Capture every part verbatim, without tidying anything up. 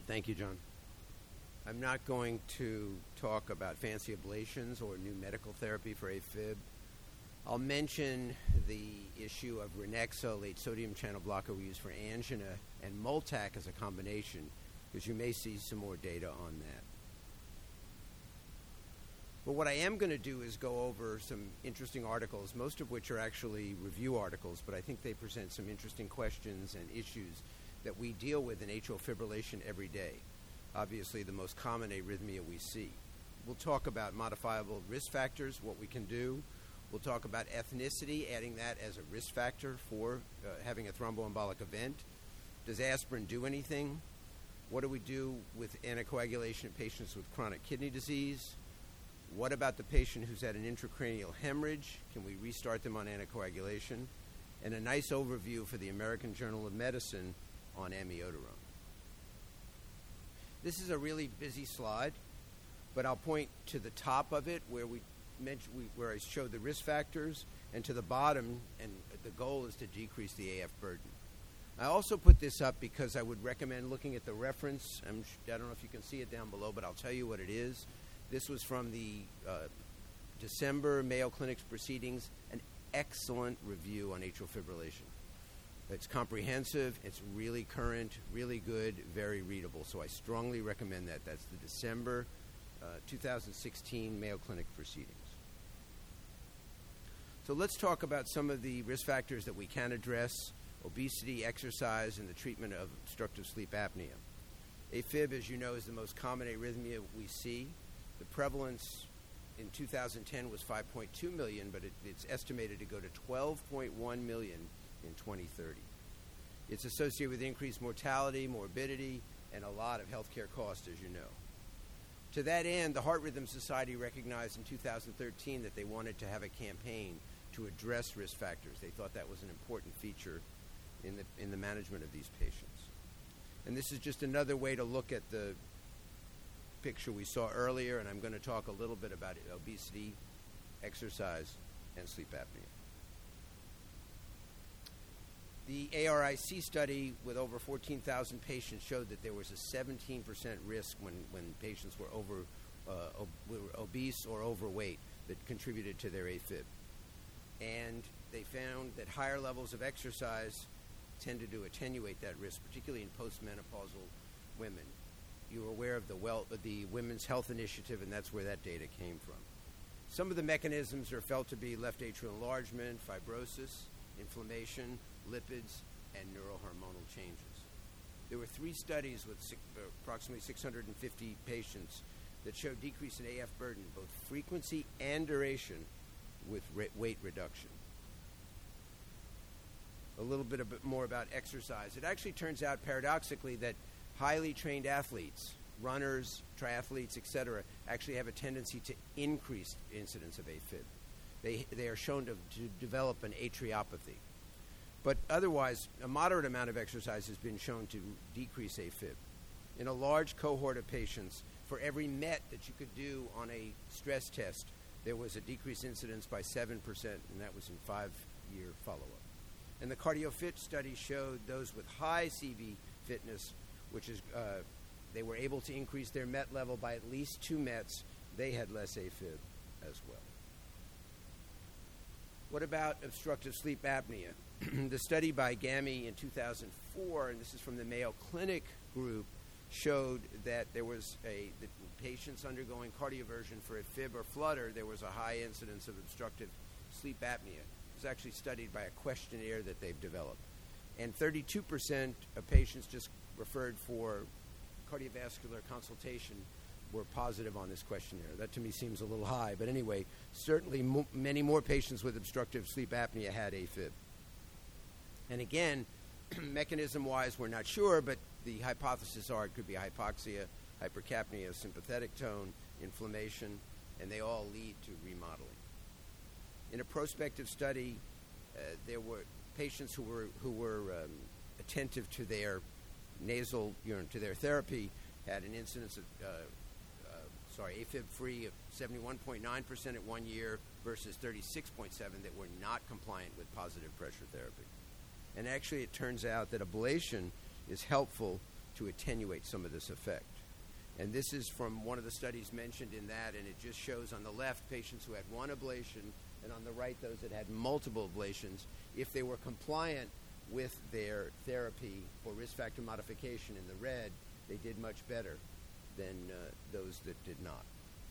Thank you, John. I'm not going to talk about fancy ablations or new medical therapy for AFib. I'll mention the issue of Ranexa, late sodium channel blocker we use for angina, and Multac as a combination, because you may see some more data on that. But what I am going to do is go over some interesting articles, most of which are actually review articles, but I think they present some interesting questions and issues that we deal with in atrial fibrillation every day. Obviously, the most common arrhythmia we see. We'll talk about modifiable risk factors, what we can do. We'll talk about ethnicity, adding that as a risk factor for uh, having a thromboembolic event. Does aspirin do anything? What do we do with anticoagulation in patients with chronic kidney disease? What about the patient who's had an intracranial hemorrhage? Can we restart them on anticoagulation? And a nice overview for the American Journal of Medicine on amiodarone. This is a really busy slide, but I'll point to the top of it where we mentioned, we, where I showed the risk factors, and to the bottom, and the goal is to decrease the A F burden. I also put this up because I would recommend looking at the reference. I'm, I don't know if you can see it down below, but I'll tell you what it is. This was from the uh, December Mayo Clinic's Proceedings, an excellent review on atrial fibrillation. It's comprehensive, it's really current, really good, very readable. So I strongly recommend that. That's the December uh, two thousand sixteen Mayo Clinic Proceedings. So let's talk about some of the risk factors that we can address: obesity, exercise, and the treatment of obstructive sleep apnea. AFib, as you know, is the most common arrhythmia we see. The prevalence in two thousand ten was five point two million, but it, it's estimated to go to twelve point one million in twenty thirty. It's associated with increased mortality, morbidity, and a lot of healthcare costs, as you know. To that end, the Heart Rhythm Society recognized in two thousand thirteen that they wanted to have a campaign to address risk factors. They thought that was an important feature in the in the management of these patients. And this is just another way to look at the picture we saw earlier, and I'm going to talk a little bit about obesity, exercise, and sleep apnea. The A R I C study with over fourteen thousand patients showed that there was a seventeen percent risk when, when patients were over uh, ob- were obese or overweight that contributed to their AFib. And they found that higher levels of exercise tended to attenuate that risk, particularly in postmenopausal women. You were aware of the, well, of the Women's Health Initiative, and that's where that data came from. Some of the mechanisms are felt to be left atrial enlargement, fibrosis, inflammation, lipids, and neurohormonal changes. There were three studies with six, uh, approximately six hundred fifty patients that showed decrease in A F burden, both frequency and duration, with re- weight reduction. A little bit, a bit more about exercise. It actually turns out, paradoxically, that highly trained athletes, runners, triathletes, et cetera, actually have a tendency to increase incidence of AFib. They, they are shown to, to develop an atriopathy. But otherwise, a moderate amount of exercise has been shown to decrease AFib. In a large cohort of patients, for every M E T that you could do on a stress test, there was a decreased incidence by seven percent, and that was in five-year follow-up. And the CardioFit study showed those with high C V fitness, which is uh, they were able to increase their M E T level by at least two M E Ts. They had less AFib as well. What about obstructive sleep apnea? The study by Gami in two thousand four, and this is from the Mayo Clinic group, showed that there was a the patients undergoing cardioversion for a fib or flutter, there was a high incidence of obstructive sleep apnea. It was actually studied by a questionnaire that they've developed. And thirty-two percent of patients just referred for cardiovascular consultation were positive on this questionnaire. That to me seems a little high, but anyway, certainly mo- many more patients with obstructive sleep apnea had AFib. And again, mechanism-wise, we're not sure, but the hypotheses are it could be hypoxia, hypercapnia, sympathetic tone, inflammation, and they all lead to remodeling. In a prospective study, uh, there were patients who were who were um, attentive to their nasal, you know, to their therapy, had an incidence of, uh, uh, sorry, AFib-free of seventy-one point nine percent at one year versus thirty-six point seven that were not compliant with positive pressure therapy. And actually, it turns out that ablation is helpful to attenuate some of this effect. And this is from one of the studies mentioned in that, and it just shows on the left patients who had one ablation, and on the right those that had multiple ablations. If they were compliant with their therapy for risk factor modification in the red, they did much better than uh, those that did not.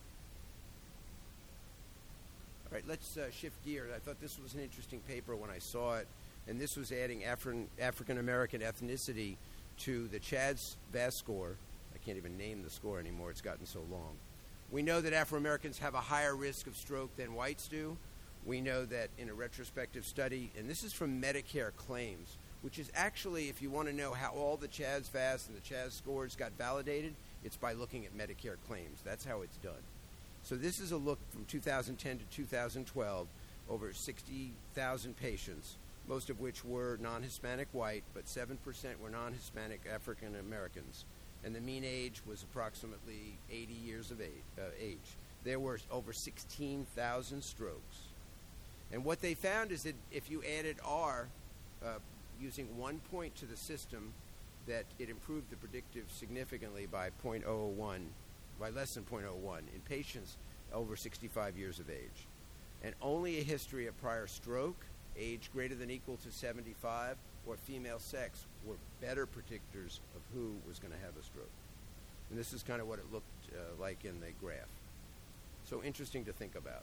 All right, let's uh, shift gears. I thought this was an interesting paper when I saw it, and this was adding Afri- African-American ethnicity to the CHA2S-V A S score. I can't even name the score anymore. It's gotten so long. We know that Afro-Americans have a higher risk of stroke than whites do. We know that in a retrospective study, and this is from Medicare claims, which is actually, if you want to know how all the CHA2S-V A S and the CHA2S scores got validated, it's by looking at Medicare claims. That's how it's done. So this is a look from two thousand ten to two thousand twelve, over sixty thousand patients, most of which were non-Hispanic white, but seven percent were non-Hispanic African Americans. And the mean age was approximately eighty years of age. Uh, age. There were over sixteen thousand strokes. And what they found is that if you added R, uh, using one point to the system, that it improved the predictive significantly by zero point zero one, by less than zero point zero one in patients over sixty-five years of age. And only a history of prior stroke, age greater than or equal to seventy-five, or female sex were better predictors of who was going to have a stroke. And this is kind of what it looked uh, like in the graph. So interesting to think about.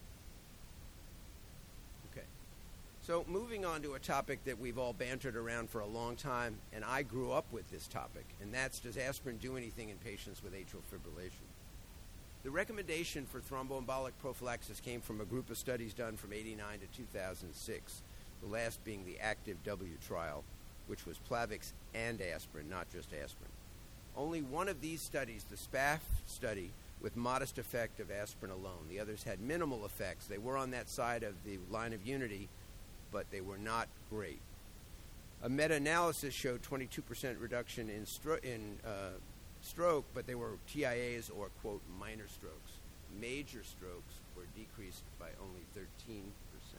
Okay. So moving on to a topic that we've all bantered around for a long time, and I grew up with this topic, and that's, does aspirin do anything in patients with atrial fibrillation? The recommendation for thromboembolic prophylaxis came from a group of studies done from eighty-nine to two thousand six, the last being the ACTIVE W trial, which was Plavix and aspirin, not just aspirin. Only one of these studies, the S P A F study, with modest effect of aspirin alone. The others had minimal effects. They were on that side of the line of unity, but they were not great. A meta-analysis showed twenty-two percent reduction in, stro- in uh, stroke, but they were T I As or, quote, minor strokes. Major strokes were decreased by only thirteen percent.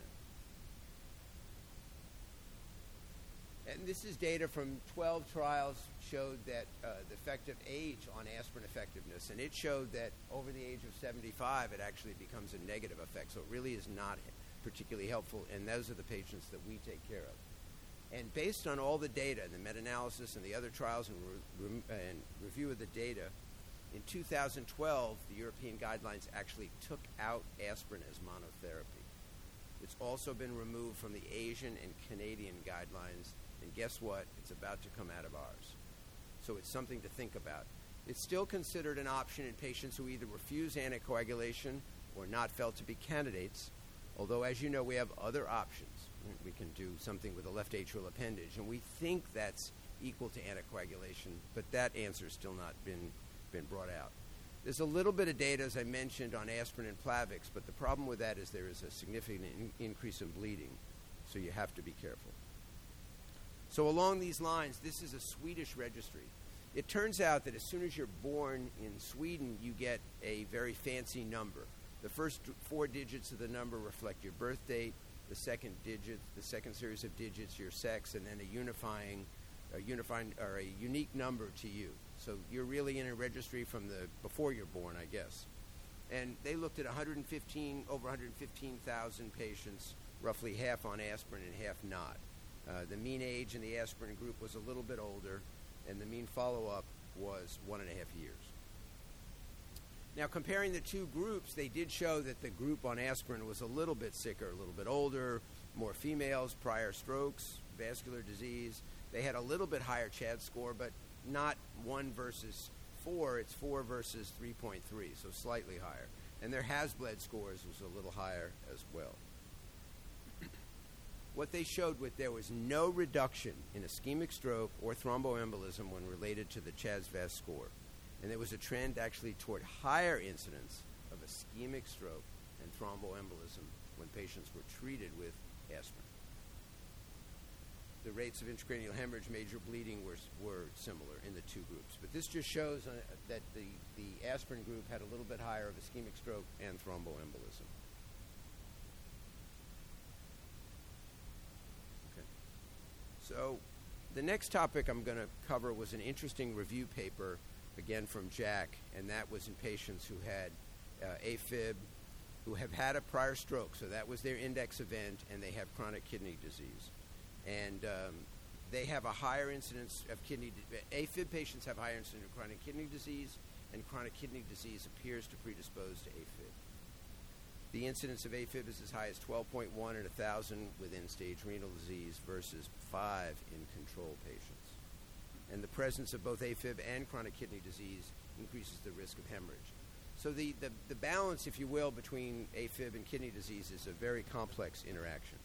And this is data from twelve trials, showed that uh, the effect of age on aspirin effectiveness, and it showed that over the age of seventy-five, it actually becomes a negative effect. So it really is not particularly helpful, and those are the patients that we take care of. And based on all the data, the meta-analysis and the other trials and, re- re- and review of the data, in two thousand twelve, the European guidelines actually took out aspirin as monotherapy. It's also been removed from the Asian and Canadian guidelines, and guess what? It's about to come out of ours. So it's something to think about. It's still considered an option in patients who either refuse anticoagulation or not felt to be candidates, although, as you know, we have other options. We can do something with a left atrial appendage, and we think that's equal to anticoagulation, but that answer's still not been, been brought out. There's a little bit of data, as I mentioned, on aspirin and Plavix, but the problem with that is there is a significant in- increase in bleeding, so you have to be careful. So along these lines, this is a Swedish registry. It turns out that as soon as you're born in Sweden, you get a very fancy number. The first four digits of the number reflect your birth date, the second digit, the second series of digits, your sex, and then a unifying, a unifying or a unique number to you. So you're really in a registry from the before you're born, I guess. And they looked at one hundred fifteen, over one hundred fifteen thousand patients, roughly half on aspirin and half not. Uh, the mean age in the aspirin group was a little bit older, and the mean follow-up was one and a half years. Now, comparing the two groups, they did show that the group on aspirin was a little bit sicker, a little bit older, more females, prior strokes, vascular disease. They had a little bit higher C H A D score, but not one versus four. It's four versus three point three, so slightly higher. And their Hasbled scores was a little higher as well. What they showed was there was no reduction in ischemic stroke or thromboembolism when related to the C H A D-V A S score. And there was a trend actually toward higher incidence of ischemic stroke and thromboembolism when patients were treated with aspirin. The rates of intracranial hemorrhage, major bleeding were, were similar in the two groups. But this just shows uh, that the, the aspirin group had a little bit higher of ischemic stroke and thromboembolism. Okay. So The next topic I'm going to cover was an interesting review paper, again from Jack, and that was in patients who had uh, AFib, who have had a prior stroke, so that was their index event, and they have chronic kidney disease. And um, they have a higher incidence of kidney, di- AFib patients have higher incidence of chronic kidney disease, and chronic kidney disease appears to predispose to AFib. The incidence of AFib is as high as twelve point one in one thousand with end-stage renal disease versus five in control patients. And the presence of both AFib and chronic kidney disease increases the risk of hemorrhage. So the, the, the balance, if you will, between AFib and kidney disease is a very complex interaction.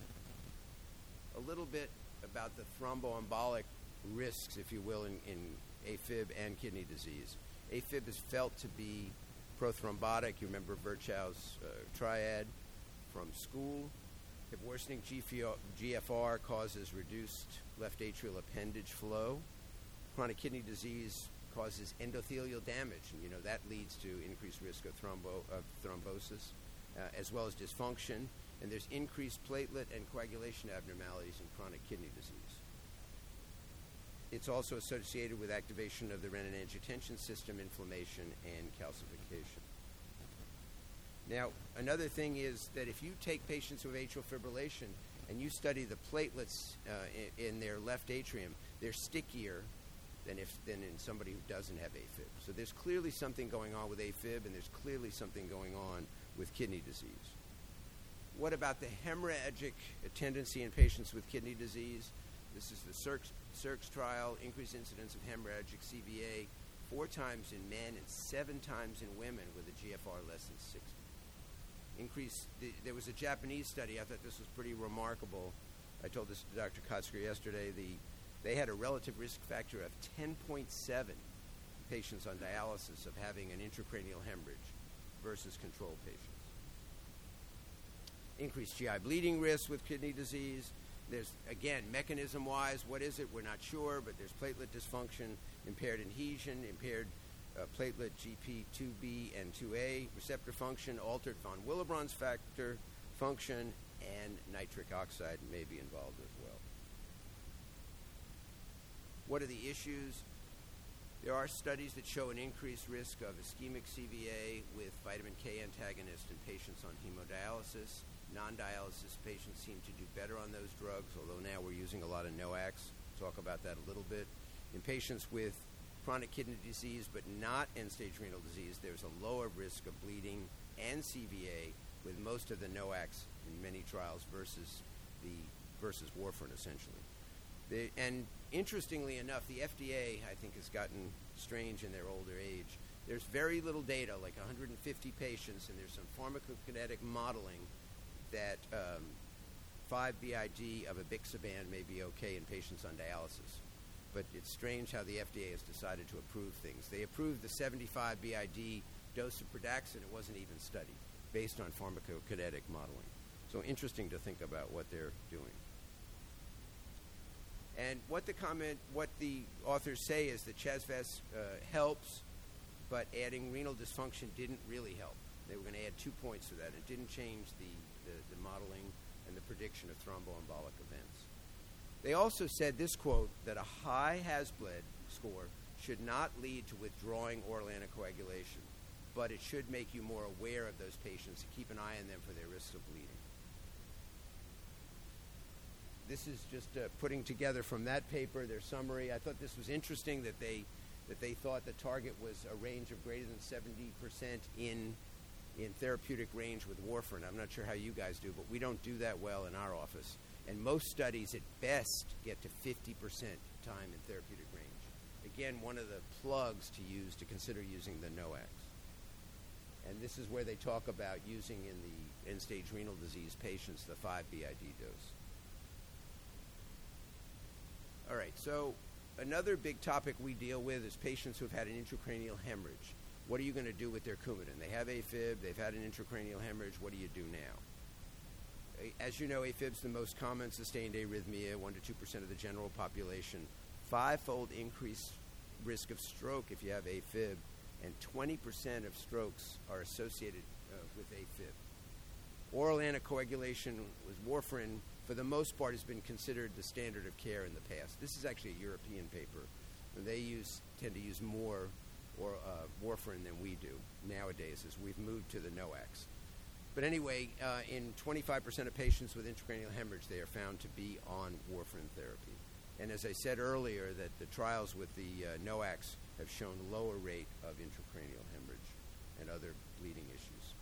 A little bit about the thromboembolic risks, if you will, in, in AFib and kidney disease. AFib is felt to be prothrombotic. You remember Virchow's uh, triad from school. If worsening G F R causes reduced left atrial appendage flow. Chronic kidney disease causes endothelial damage, and you know that leads to increased risk of, thrombo- of thrombosis, uh, as well as dysfunction. And there's increased platelet and coagulation abnormalities in chronic kidney disease. It's also associated with activation of the renin-angiotensin system, inflammation, and calcification. Now, another thing is that if you take patients with atrial fibrillation and you study the platelets uh, in, in their left atrium, they're stickier than if than in somebody who doesn't have AFib. So there's clearly something going on with AFib, and there's clearly something going on with kidney disease. What about the hemorrhagic tendency in patients with kidney disease? This is the CIRCS trial, increased incidence of hemorrhagic C V A, four times in men and seven times in women with a G F R less than sixty. Increase, the, there was a Japanese study, I thought this was pretty remarkable. I told this to Doctor Kotzker yesterday. The, they had a relative risk factor of ten point seven patients on dialysis of having an intracranial hemorrhage versus control patients. Increased G I bleeding risk with kidney disease. There's, again, mechanism-wise, what is it? We're not sure, but there's platelet dysfunction, impaired adhesion, impaired uh, platelet G P two B and two A receptor function, altered von Willebrand's factor function, and nitric oxide may be involved as well. What are the issues? There are studies that show an increased risk of ischemic C V A with vitamin K antagonist in patients on hemodialysis. Non-dialysis patients seem to do better on those drugs, although now we're using a lot of NOACs. Talk about that a little bit. In patients with chronic kidney disease but not end-stage renal disease, there's a lower risk of bleeding and C V A with most of the NOACs in many trials versus the versus warfarin, essentially. They, and interestingly enough, the F D A, I think, has gotten strange in their older age. There's very little data, like one hundred fifty patients, and there's some pharmacokinetic modeling that um, five B I D of Abixaban may be okay in patients on dialysis. But it's strange how the F D A has decided to approve things. They approved the seventy-five B I D dose of Pradaxin. It wasn't even studied, based on pharmacokinetic modeling. So interesting to think about what they're doing. And what the comment, what the authors say is that Chasvas uh, helps, but adding renal dysfunction didn't really help. They were going to add two points to that. It didn't change the, the, the modeling and the prediction of thromboembolic events. They also said this quote, that a high Hasbled score should not lead to withdrawing oral anticoagulation, but it should make you more aware of those patients and keep an eye on them for their risks of bleeding. This is just uh, putting together from that paper their summary. I thought this was interesting that they that they thought the target was a range of greater than seventy percent in in therapeutic range with warfarin. I'm not sure how you guys do, but we don't do that well in our office. And most studies at best get to fifty percent time in therapeutic range. Again, one of the plugs to use to consider using the NOACs. And this is where they talk about using in the end-stage renal disease patients the five B I D dose. All right, so another big topic we deal with is patients who have had an intracranial hemorrhage. What are you going to do with their Coumadin? They have AFib, they've had an intracranial hemorrhage, what do you do now? As you know, AFib is the most common sustained arrhythmia, one to two percent of the general population. Five-fold increased risk of stroke if you have AFib, and twenty percent of strokes are associated uh, with AFib. Oral anticoagulation with warfarin for the most part, has been considered the standard of care in the past. This is actually a European paper. They use tend to use more or uh, warfarin than we do nowadays as we've moved to the NOACs. But anyway, uh, in twenty-five percent of patients with intracranial hemorrhage, they are found to be on warfarin therapy. And as I said earlier, that the trials with the uh, NOACs have shown lower rate of intracranial hemorrhage and other bleeding issues.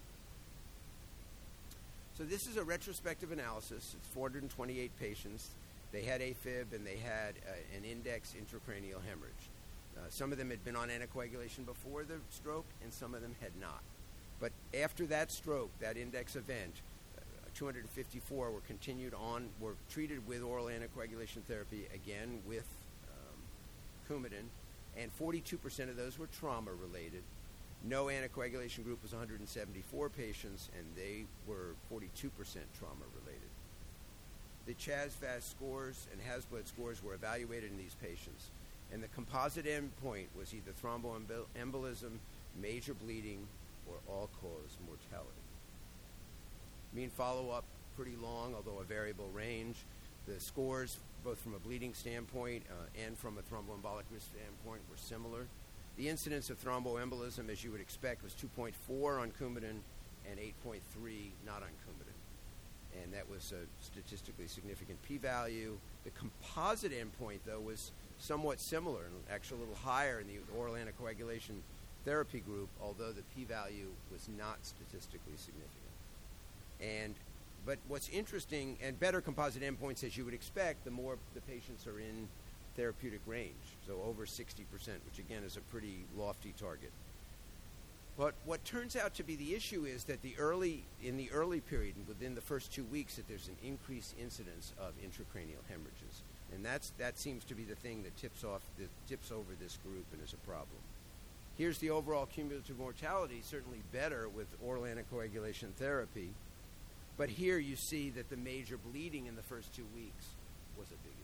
So this is a retrospective analysis. It's four hundred twenty-eight patients. They had AFib and they had uh, an index intracranial hemorrhage. Uh, some of them had been on anticoagulation before the stroke, and some of them had not. But after that stroke, that index event, uh, two hundred fifty-four were continued on, were treated with oral anticoagulation therapy, again with um, Coumadin, and forty-two percent of those were trauma-related. No anticoagulation group was one hundred seventy-four patients, and they were forty-two percent trauma-related. The C H A S V A S scores and Hasbled scores were evaluated in these patients, and the composite endpoint was either thromboembolism, major bleeding, or all-cause mortality. Mean follow-up, pretty long, although a variable range. The scores, both from a bleeding standpoint uh, and from a thromboembolic risk standpoint, were similar. The incidence of thromboembolism, as you would expect, was two point four on Coumadin and eight point three not on Coumadin. And that was a statistically significant p-value. The composite endpoint, though, was somewhat similar and actually a little higher in the oral anticoagulation therapy group, although the p-value was not statistically significant. And but what's interesting, and better composite endpoints, as you would expect, the more the patients are in therapeutic range, so over sixty percent, which again is a pretty lofty target. But what turns out to be the issue is that the early, in the early period, within the first two weeks, that there's an increased incidence of intracranial hemorrhages. And that's, that seems to be the thing that tips off, that tips over this group and is a problem. Here's the overall cumulative mortality, certainly better with oral anticoagulation therapy. But here you see that the major bleeding in the first two weeks was a big issue.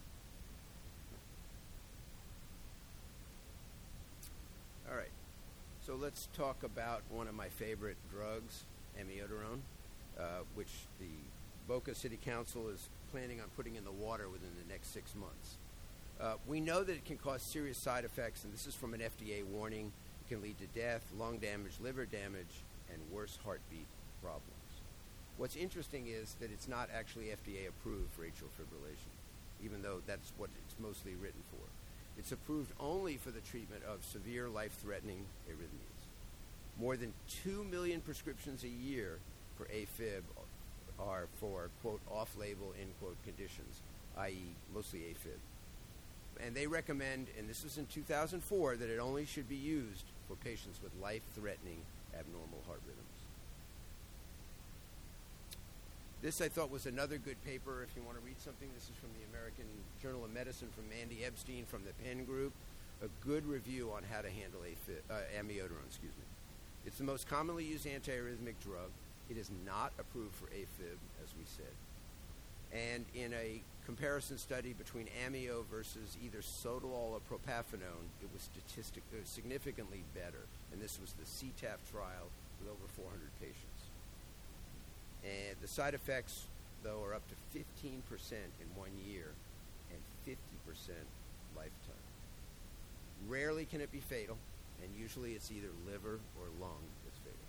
All right. So let's talk about one of my favorite drugs, amiodarone, uh, which the Boca City Council is planning on putting in the water within the next six months. Uh, we know that it can cause serious side effects, and this is from an F D A warning. It can lead to death, lung damage, liver damage, and worse heartbeat problems. What's interesting is that it's not actually F D A approved for atrial fibrillation, even though that's what it's mostly written for. It's approved only for the treatment of severe life-threatening arrhythmias. More than two million prescriptions a year for AFib are for, quote, off-label, end quote, conditions, that is mostly AFib. And they recommend, and this was in two thousand four, that it only should be used for patients with life-threatening abnormal heart rhythms. This, I thought, was another good paper if you want to read something. This is from the American Journal of Medicine from Mandy Epstein from the Penn Group. A good review on how to handle AFib, uh, amiodarone, excuse me. It's the most commonly used antiarrhythmic drug. It is not approved for AFib, as we said. And in a comparison study between amio versus either sotalol or propafenone, it was statistically significantly better. And this was the C T A F trial with over four hundred patients. And the side effects, though, are up to fifteen percent in one year and fifty percent lifetime. Rarely can it be fatal, and usually it's either liver or lung that's fatal.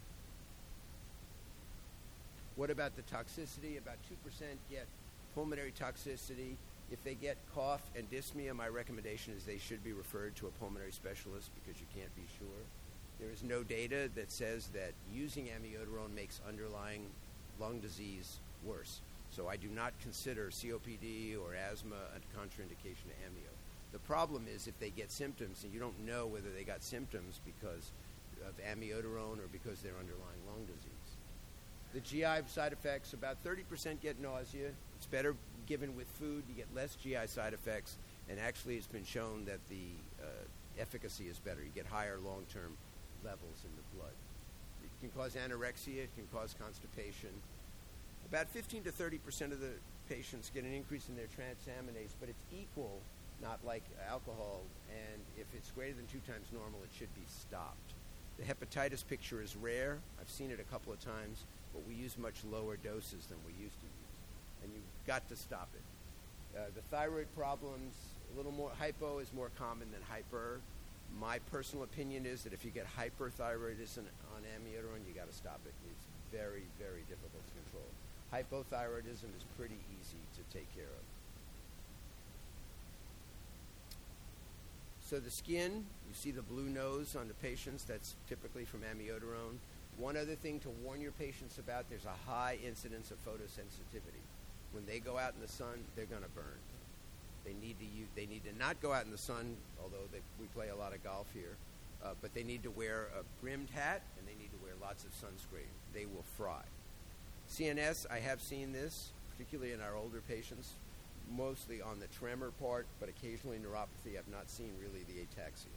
What about the toxicity? About two percent get pulmonary toxicity. If they get cough and dyspnea, my recommendation is they should be referred to a pulmonary specialist because you can't be sure. There is no data that says that using amiodarone makes underlying lung disease worse. So I do not consider C O P D or asthma a contraindication to amio. The problem is if they get symptoms and you don't know whether they got symptoms because of amiodarone or because they're underlying lung disease. The G I side effects, about thirty percent get nausea. It's better given with food. You get less G I side effects. And actually it's been shown that the uh, efficacy is better. You get higher long-term levels in the blood. It can cause anorexia. It can cause constipation. About fifteen to thirty percent of the patients get an increase in their transaminase, but it's equal, not like alcohol, and if it's greater than two times normal, it should be stopped. The hepatitis picture is rare. I've seen it a couple of times, but we use much lower doses than we used to use. and you've got to stop it. Uh, the thyroid problems, a little more, hypo is more common than hyper. My personal opinion is that if you get hyperthyroidism on amiodarone, you got to stop it. It's very, very difficult to control. Hypothyroidism is pretty easy to take care of. So the skin, you see the blue nose on the patients, that's typically from amiodarone. One other thing to warn your patients about, there's a high incidence of photosensitivity. When they go out in the sun, they're going to burn. They need to use, they need to not go out in the sun, although they, we play a lot of golf here, uh, but they need to wear a brimmed hat and they need to wear lots of sunscreen. They will fry. C N S, I have seen this, particularly in our older patients, mostly on the tremor part, but occasionally neuropathy. I've not seen really the ataxia.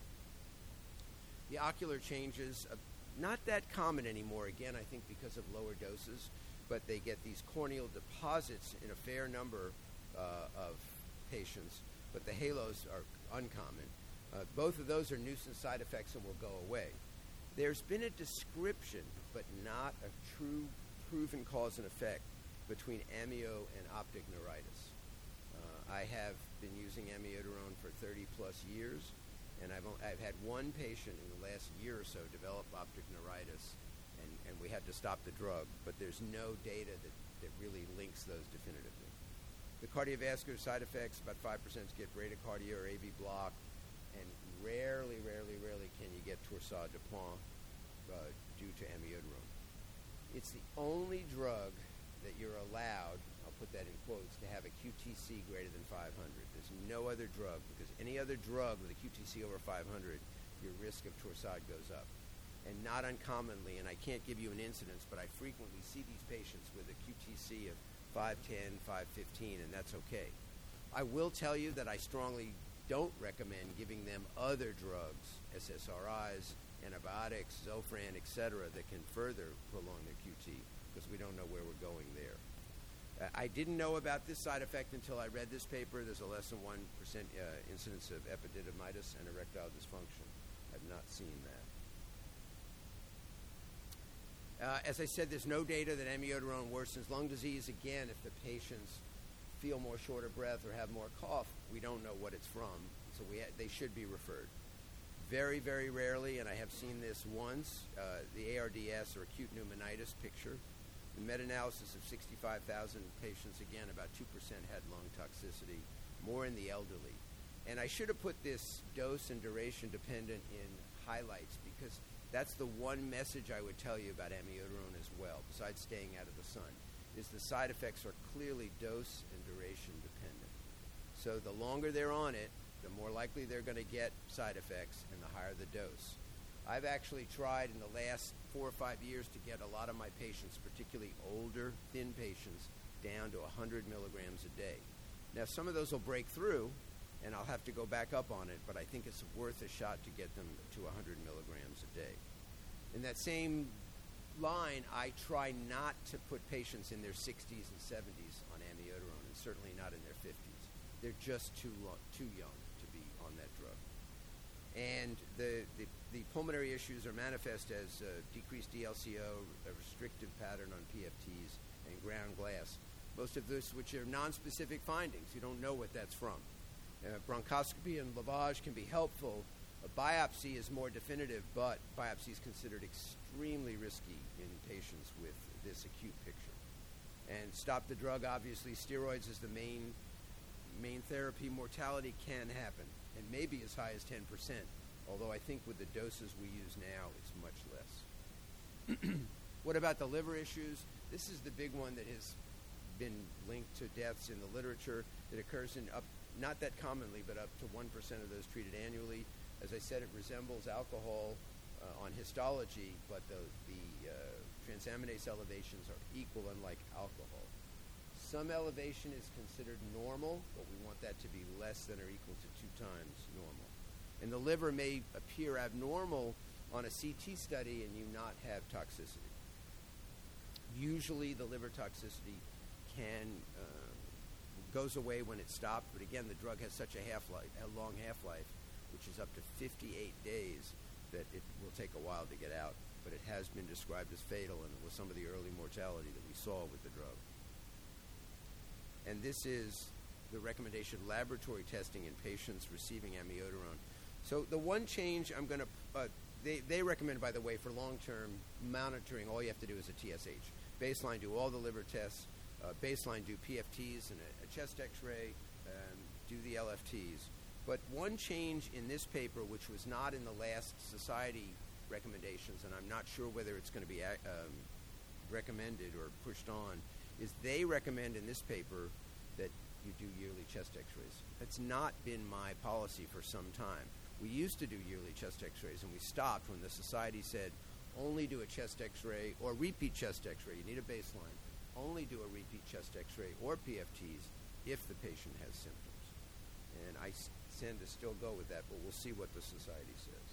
The ocular changes, uh, not that common anymore, again, I think because of lower doses, but they get these corneal deposits in a fair number uh, of patients, but the halos are uncommon. Uh, both of those are nuisance side effects and will go away. There's been a description, but not a true proven cause and effect between amio and optic neuritis. Uh, I have been using amiodarone for thirty plus years, and I've, I've had one patient in the last year or so develop optic neuritis, and, and we had to stop the drug, but there's no data that, that really links those definitively. The cardiovascular side effects, about five percent get bradycardia or A V block, and rarely, rarely, rarely can you get torsades de pointes uh, due to amiodarone. It's the only drug that you're allowed, I'll put that in quotes, to have a Q T C greater than five hundred. There's no other drug, because any other drug with a Q T C over five hundred, your risk of torsade goes up. And not uncommonly, and I can't give you an incidence, but I frequently see these patients with a Q T C of five ten, five fifteen, and that's okay. I will tell you that I strongly don't recommend giving them other drugs, S S R Is, antibiotics, Zofran, et cetera, that can further prolong their Q T, because we don't know where we're going there. Uh, I didn't know about this side effect until I read this paper. There's a less than one percent uh, incidence of epididymitis and erectile dysfunction. I've not seen that. Uh, as I said, there's no data that amiodarone worsens lung disease. Again, if the patients feel more short of breath or have more cough, we don't know what it's from, so we ha- they should be referred. Very, very rarely, and I have seen this once, uh, the A R D S, or acute pneumonitis picture. The meta-analysis of sixty-five thousand patients, again, about two percent had lung toxicity, more in the elderly. And I should have put this dose and duration dependent in highlights, because that's the one message I would tell you about amiodarone as well, besides staying out of the sun, is the side effects are clearly dose and duration dependent. So the longer they're on it, the more likely they're going to get side effects, and the higher the dose. I've actually tried in the last four or five years to get a lot of my patients, particularly older, thin patients, down to one hundred milligrams a day. Now, some of those will break through, and I'll have to go back up on it, but I think it's worth a shot to get them to one hundred milligrams a day. In that same line, I try not to put patients in their sixties and seventies on amiodarone, and certainly not in their fifties. They're just too long, too young to be on that drug. And the, the, the pulmonary issues are manifest as uh, decreased D L C O, a restrictive pattern on P F Ts, and ground glass. Most of this, which are nonspecific findings, you don't know what that's from. Uh, bronchoscopy and lavage can be helpful. A biopsy is more definitive, but biopsy is considered extremely risky in patients with this acute picture. And stop the drug, obviously, steroids is the main main therapy. Mortality can happen, and maybe as high as ten percent, although I think with the doses we use now, it's much less. What about the liver issues? This is the big one that has been linked to deaths in the literature. It occurs in up, not that commonly, but up to one percent of those treated annually. As I said, it resembles alcohol uh, on histology, but the, the uh, transaminase elevations are equal, unlike alcohol. Some elevation is considered normal, but we want that to be less than or equal to two times normal. And the liver may appear abnormal on a C T study and you not have toxicity. Usually the liver toxicity can uh, goes away when it's stopped, but again, the drug has such a half-life, a long half-life, which is up to fifty-eight days, that it will take a while to get out. But it has been described as fatal, and it was some of the early mortality that we saw with the drug. and this is the recommendation of laboratory testing in patients receiving amiodarone. So the one change I'm going to, uh, they, they recommend, by the way, for long-term monitoring, all you have to do is a T S H. Baseline, do all the liver tests. Uh, baseline, do P F Ts and a, a chest x-ray, um, do the L F Ts. But one change in this paper, which was not in the last society recommendations, and I'm not sure whether it's going to be um, recommended or pushed on, is they recommend in this paper that you do yearly chest x-rays. That's not been my policy for some time. We used to do yearly chest x-rays, and we stopped when the society said, only do a chest x-ray or repeat chest x-ray. You need a baseline. Only do a repeat chest x-ray or P F Ts if the patient has symptoms. And I s- tend to still go with that, but we'll see what the society says.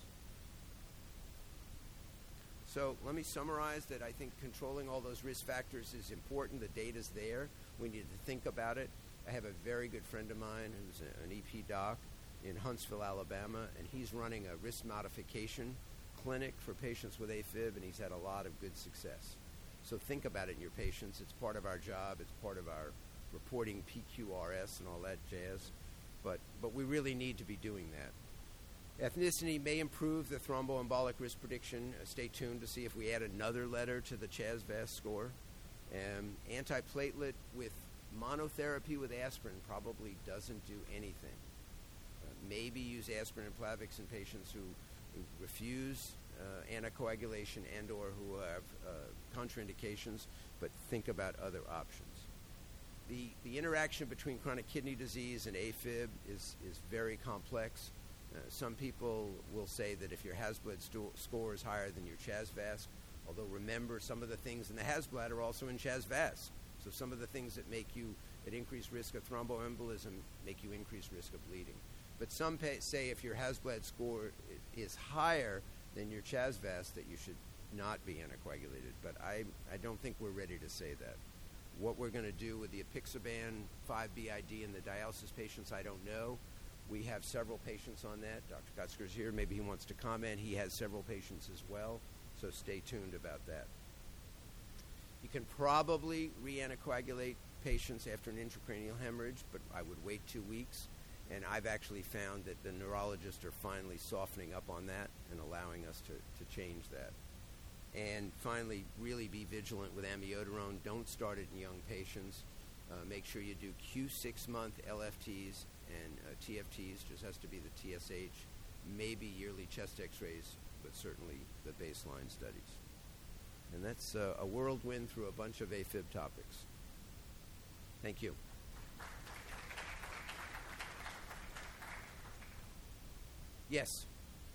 So let me summarize that I think controlling all those risk factors is important. The data's there. We need to think about it. I have a very good friend of mine who's a, an E P doc in Huntsville, Alabama, and he's running a risk modification clinic for patients with AFib, and he's had a lot of good success. So think about it in your patients. It's part of our job. It's part of our reporting P Q R S and all that jazz. But, but we really need to be doing that. Ethnicity may improve the thromboembolic risk prediction. Uh, stay tuned to see if we add another letter to the C H A S V A S score. Um, antiplatelet with monotherapy with aspirin probably doesn't do anything. Uh, maybe use aspirin and Plavix in patients who, who refuse uh, anticoagulation and or who have uh, contraindications, but think about other options. The, the interaction between chronic kidney disease and AFib is, is very complex. Uh, some people will say that if your Hasbled sto- score is higher than your C H A S V A S, although remember some of the things in the Hasbled are also in C H A S V A S. So some of the things that make you at increased risk of thromboembolism make you increased risk of bleeding. But some pay, say if your Hasbled score is higher than your C H A S V A S that you should not be anticoagulated. But I, I don't think we're ready to say that. What we're going to do with the apixaban five B I D in the dialysis patients, I don't know. We have several patients on that. Doctor Gutzker's here. Maybe he wants to comment. He has several patients as well, so stay tuned about that. You can probably re-anticoagulate patients after an intracranial hemorrhage, but I would wait two weeks. And I've actually found that the neurologists are finally softening up on that and allowing us to, to change that. And finally, really be vigilant with amiodarone. Don't start it in young patients. Uh, make sure you do Q six-month L F Ts and uh, T F Ts. Just has to be the T S H. Maybe yearly chest x-rays, but certainly the baseline studies. And that's uh, a whirlwind through a bunch of AFib topics. Thank you. Yes.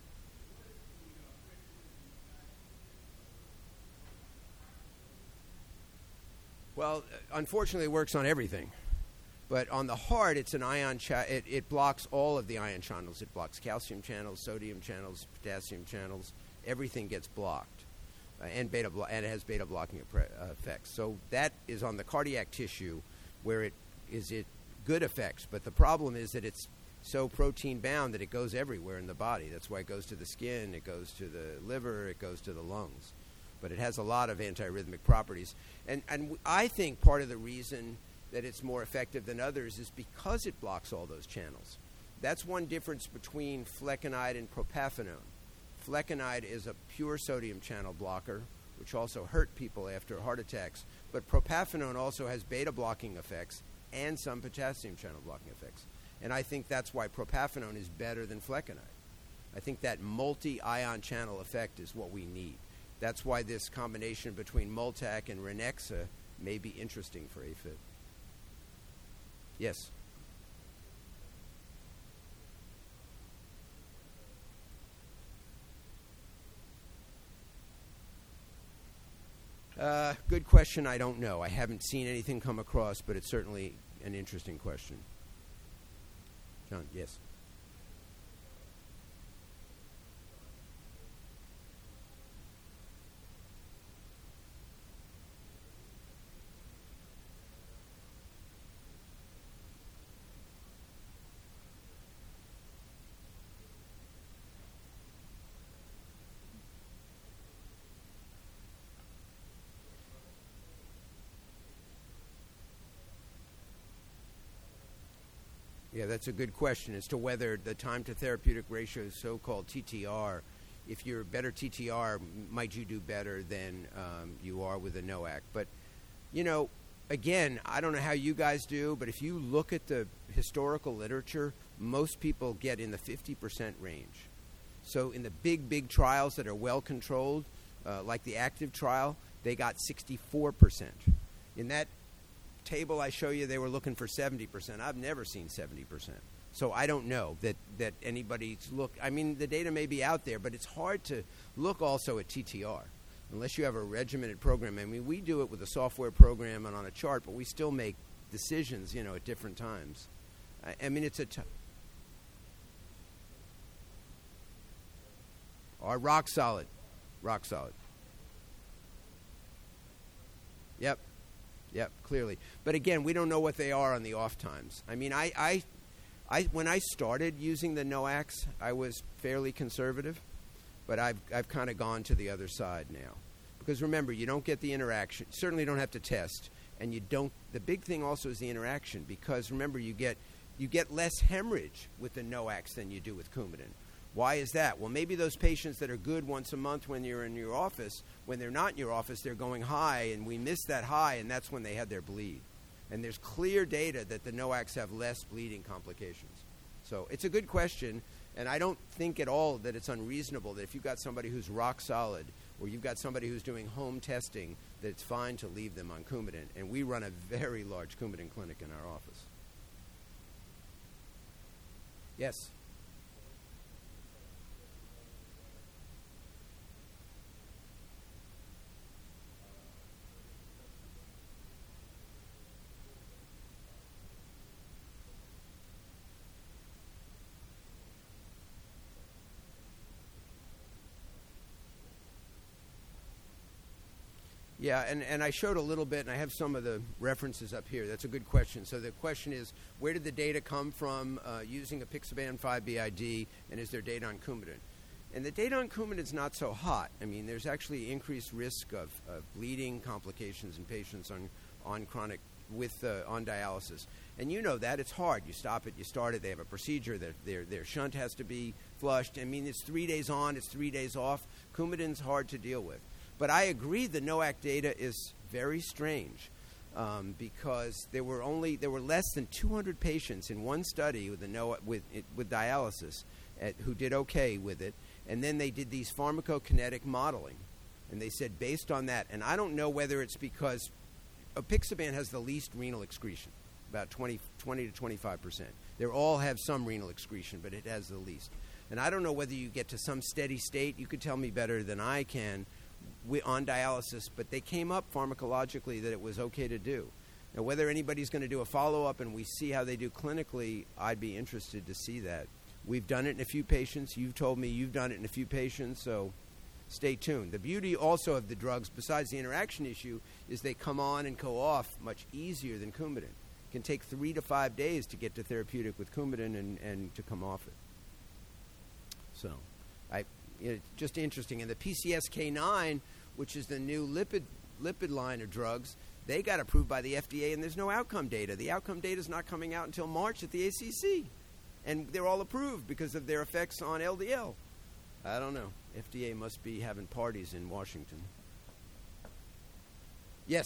Well, unfortunately, it works on everything. But on the heart, it's an ion cha- it, it blocks all of the ion channels. It blocks calcium channels, sodium channels, potassium channels. Everything gets blocked. Uh, and beta blo- and it has beta blocking uh, effects. So that is on the cardiac tissue where it is it good effects. But the problem is that it's so protein bound that it goes everywhere in the body. That's why it goes to the skin, it goes to the liver, it goes to the lungs. But it has a lot of antiarrhythmic properties. And, and w- I think part of the reason that it's more effective than others is because it blocks all those channels. That's one difference between flecainide and propafenone. Flecainide is a pure sodium channel blocker, which also hurt people after heart attacks. But propafenone also has beta blocking effects and some potassium channel blocking effects. And I think that's why propafenone is better than flecainide. I think that multi-ion channel effect is what we need. That's why this combination between Multac and Ranexa may be interesting for AFib. Yes? Uh, good question. I don't know. I haven't seen anything come across, but it's certainly an interesting question. John, yes? Yeah, that's a good question as to whether the time to therapeutic ratio, so-called T T R, if you're better T T R, might you do better than um, you are with a NOAC? But, you know, again, I don't know how you guys do, but if you look at the historical literature, most people get in the fifty percent range. So in the big, big trials that are well controlled, uh, like the active trial, they got sixty-four percent. In that table I show you, they were looking for seventy percent. I've never seen seventy percent. So I don't know that, that anybody's look. I mean, the data may be out there, but it's hard to look also at T T R unless you have a regimented program. I mean, we do it with a software program and on a chart, but we still make decisions, you know, at different times. I, I mean, it's a t- are rock solid, rock solid. Yep. Yep, clearly. But again, we don't know what they are on the off times. I mean, I, I, I when I started using the NOACs, I was fairly conservative, but I've I've kind of gone to the other side now. Because remember, you don't get the interaction. Certainly don't have to test, and you don't. The big thing also is the interaction, because remember, you get you get less hemorrhage with the NOACs than you do with Coumadin. Why is that? Well, maybe those patients that are good once a month when you're in your office, when they're not in your office, they're going high, and we miss that high, and that's when they had their bleed. And there's clear data that the NOACs have less bleeding complications. So it's a good question, and I don't think at all that it's unreasonable that if you've got somebody who's rock solid, or you've got somebody who's doing home testing, that it's fine to leave them on Coumadin. And we run a very large Coumadin clinic in our office. Yes? Yeah, and, and I showed a little bit, and I have some of the references up here. That's a good question. So the question is, where did the data come from uh, using apixaban five B I D, and is there data on Coumadin? And the data on Coumadin is not so hot. I mean, there's actually increased risk of, of bleeding complications in patients on, on chronic, with uh, on dialysis. And you know that. It's hard. You stop it, you start it, they have a procedure, their, their, their shunt has to be flushed. I mean, it's three days on, it's three days off. Coumadin's hard to deal with. But I agree the NOAC data is very strange um, because there were only there were less than two hundred patients in one study with the NOAC, with with dialysis at, who did okay with it, and then they did these pharmacokinetic modeling, and they said based on that, and I don't know whether it's because apixaban has the least renal excretion, about twenty, twenty to twenty-five percent. They all have some renal excretion, but it has the least. And I don't know whether you get to some steady state. You could tell me better than I can. We, on dialysis, but they came up pharmacologically that it was okay to do. Now, whether anybody's going to do a follow-up and we see how they do clinically, I'd be interested to see that. We've done it in a few patients. You've told me you've done it in a few patients, so stay tuned. The beauty also of the drugs, besides the interaction issue, is they come on and go off much easier than Coumadin. It can take three to five days to get to therapeutic with Coumadin and, and to come off it. So, I... It's just interesting. And the P C S K nine, which is the new lipid lipid line of drugs, they got approved by the F D A, and there's no outcome data. The outcome data is not coming out until March at the A C C. And they're all approved because of their effects on L D L. I don't know. F D A must be having parties in Washington. Yes?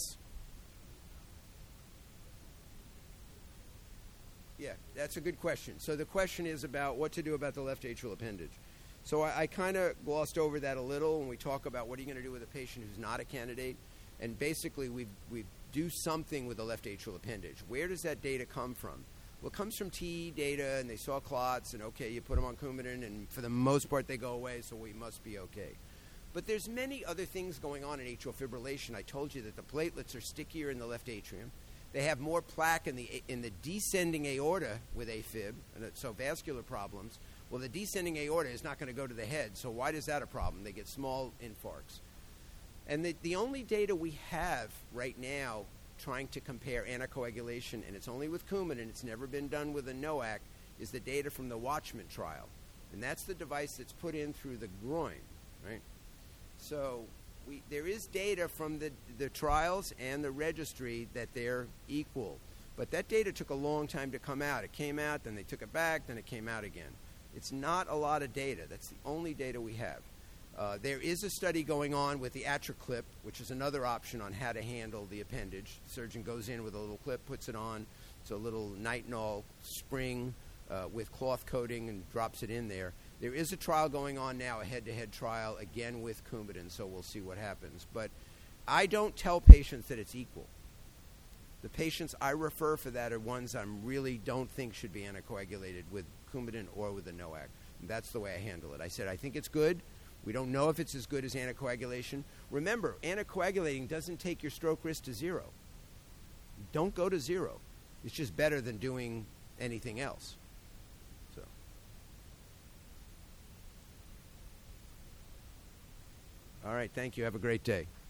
Yeah, that's a good question. So the question is about what to do about the left atrial appendage. So I, I kind of glossed over that a little when we talk about what are you going to do with a patient who's not a candidate. And basically, we we do something with the left atrial appendage. Where does that data come from? Well, it comes from T E data, and they saw clots, and okay, you put them on Coumadin, and for the most part, they go away, so we must be okay. But there's many other things going on in atrial fibrillation. I told you that the platelets are stickier in the left atrium. They have more plaque in the in the descending aorta with AFib, and so vascular problems. Well, the descending aorta is not going to go to the head, so why is that a problem? They get small infarcts. And the, the only data we have right now trying to compare anticoagulation, and it's only with Coumadin, it's never been done with a NOAC, is the data from the Watchman trial. And that's the device that's put in through the groin, right? So we, there is data from the, the trials and the registry that they're equal. But that data took a long time to come out. It came out, then they took it back, then it came out again. It's not a lot of data. That's the only data we have. Uh, there is a study going on with the AtriClip, which is another option on how to handle the appendage. The surgeon goes in with a little clip, puts it on. It's a little nitinol spring uh, with cloth coating and drops it in there. There is a trial going on now, a head-to-head trial, again with Coumadin, so we'll see what happens. But I don't tell patients that it's equal. The patients I refer for that are ones I really don't think should be anticoagulated with Coumadin or with a NOAC. And that's the way I handle it. I said, I think it's good. We don't know if it's as good as anticoagulation. Remember, anticoagulating doesn't take your stroke risk to zero. Don't go to zero. It's just better than doing anything else. So. All right, thank you. Have a great day.